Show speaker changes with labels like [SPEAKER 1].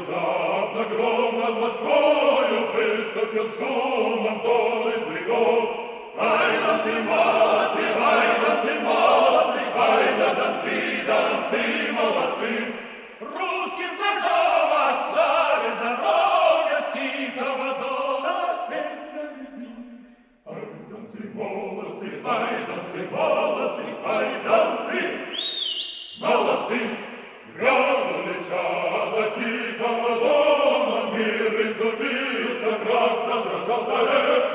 [SPEAKER 1] внезапно гром над Москвою выступил шумом тон из берегов. Ай, донцы, молодцы, ай, донцы, молодцы, ай, да донцы, донцы, молодцы. Русским знакома, славе дорога с тихого дома, песня летит. Ай, донцы, молодцы, ай, донцы, молодцы, ай, донцы, молодцы. Грянули чада тихого дома, мир изумился, град задрожал,